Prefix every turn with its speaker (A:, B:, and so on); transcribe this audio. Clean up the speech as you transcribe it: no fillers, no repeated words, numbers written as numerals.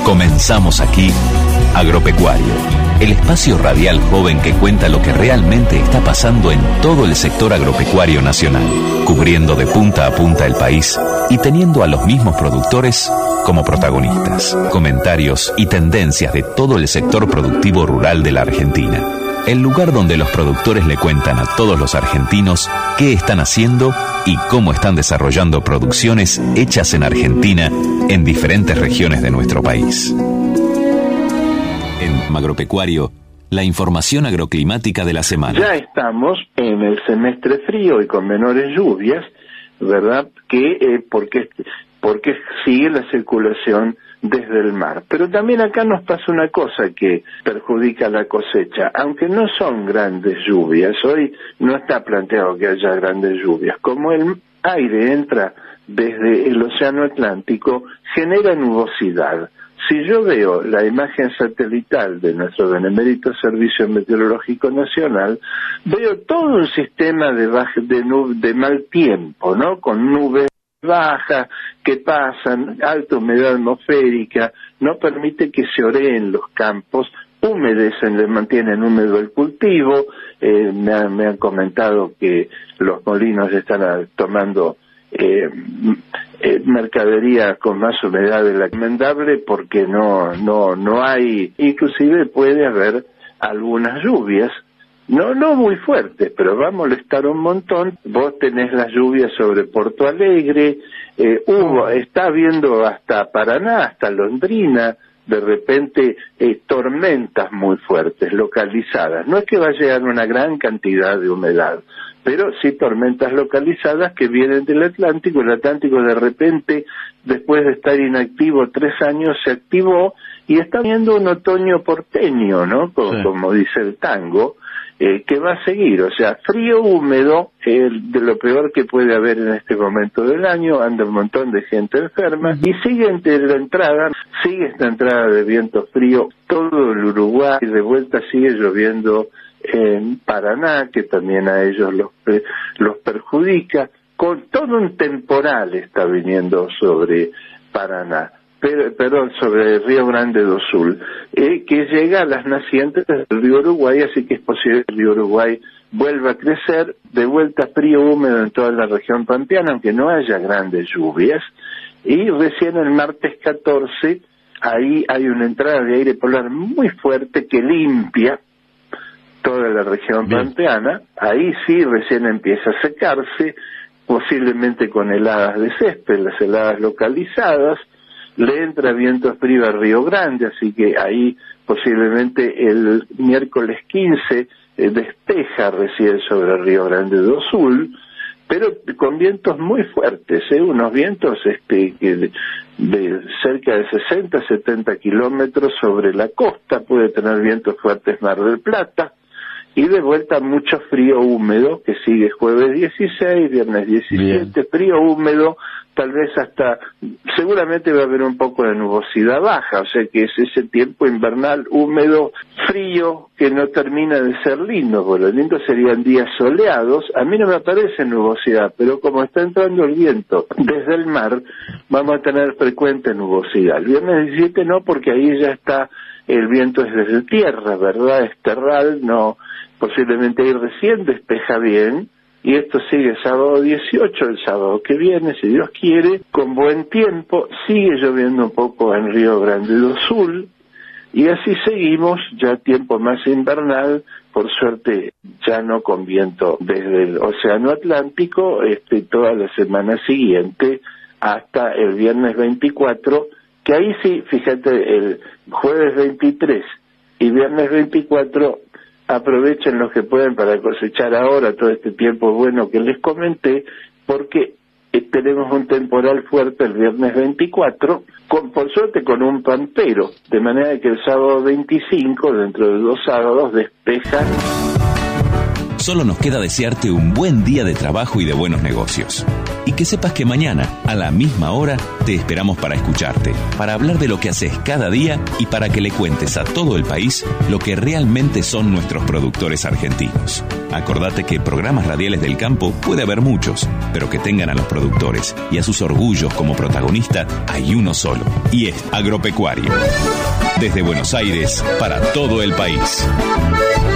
A: Comenzamos aquí, Agropecuario, el espacio radial joven que cuenta lo que realmente está pasando en todo el sector agropecuario nacional, cubriendo de punta a punta el país y teniendo a los mismos productores como protagonistas. Comentarios y tendencias de todo el sector productivo rural de la Argentina. El lugar donde los productores le cuentan a todos los argentinos qué están haciendo y cómo están desarrollando producciones hechas en Argentina en diferentes regiones de nuestro país. En Agropecuario, la información agroclimática de la semana.
B: Ya estamos en el semestre frío y con menores lluvias, ¿verdad? Porque sigue la circulación desde el mar. Pero también acá nos pasa una cosa que perjudica la cosecha. Aunque no son grandes lluvias, hoy no está planteado que haya grandes lluvias. Como el aire entra desde el Océano Atlántico, genera nubosidad. Si yo veo la imagen satelital de nuestro benemérito Servicio Meteorológico Nacional, veo todo un sistema de mal tiempo, ¿no? Con nubes bajas que pasan, alta humedad atmosférica, no permite que se oreen los campos, humedecen, le mantienen húmedo el cultivo. Me han comentado que los molinos están tomando mercadería con más humedad de la recomendable porque no hay, inclusive puede haber algunas lluvias, no muy fuertes, pero va a molestar un montón. Vos tenés las lluvias sobre Porto Alegre, está habiendo hasta Paraná, hasta Londrina, de repente tormentas muy fuertes, localizadas. No es que va a llegar una gran cantidad de humedad, pero sí tormentas localizadas que vienen del Atlántico. El Atlántico de repente, después de estar inactivo 3 años, se activó y está viendo un otoño porteño, ¿no? Como dice el tango, que va a seguir. O sea, frío, húmedo, de lo peor que puede haber en este momento del año. Anda un montón de gente enferma y sigue esta entrada de viento frío todo el Uruguay, y de vuelta sigue lloviendo en Paraná, que también a ellos los perjudica. Con todo un temporal está viniendo sobre Paraná, sobre el Río Grande do Sul, que llega a las nacientes del río Uruguay, así que es posible que el río Uruguay vuelva a crecer. De vuelta frío húmedo en toda la región pampeana, aunque no haya grandes lluvias. Y recién el martes 14, ahí hay una entrada de aire polar muy fuerte que limpia toda la región pampeana. Ahí sí recién empieza a secarse, posiblemente con heladas de césped, las heladas localizadas. Le entra viento frío a Río Grande, así que ahí posiblemente el miércoles 15 despeja recién sobre Río Grande do Sul, pero con vientos muy fuertes, unos vientos que de cerca de 60-70 kilómetros sobre la costa. Puede tener vientos fuertes Mar del Plata, y de vuelta mucho frío húmedo, que sigue jueves 16, viernes 17, Bien. Frío húmedo, tal vez seguramente va a haber un poco de nubosidad baja, o sea que es ese tiempo invernal húmedo, frío, que no termina de ser lindo, porque lo lindo serían días soleados. A mí no me aparece nubosidad, pero como está entrando el viento desde el mar, vamos a tener frecuente nubosidad. El viernes 17 no, porque ahí ya está, el viento es desde tierra, ¿verdad? Es terral, no, posiblemente ahí recién despeja bien. Y esto sigue sábado 18, el sábado que viene, si Dios quiere, con buen tiempo. Sigue lloviendo un poco en Río Grande do Sul, y así seguimos, ya tiempo más invernal, por suerte ya no con viento desde el Océano Atlántico, toda la semana siguiente hasta el viernes 24, que ahí sí, fíjate, el jueves 23 y viernes 24, aprovechen los que pueden para cosechar ahora todo este tiempo bueno que les comenté, porque tenemos un temporal fuerte el viernes 24, por suerte con un pampero, de manera que el sábado 25, dentro de 2 sábados, despejan.
A: Solo nos queda desearte un buen día de trabajo y de buenos negocios. Y que sepas que mañana, a la misma hora, te esperamos para escucharte, para hablar de lo que haces cada día y para que le cuentes a todo el país lo que realmente son nuestros productores argentinos. Acordate que programas radiales del campo puede haber muchos, pero que tengan a los productores y a sus orgullos como protagonista, hay uno solo, y es Agropecuario. Desde Buenos Aires, para todo el país.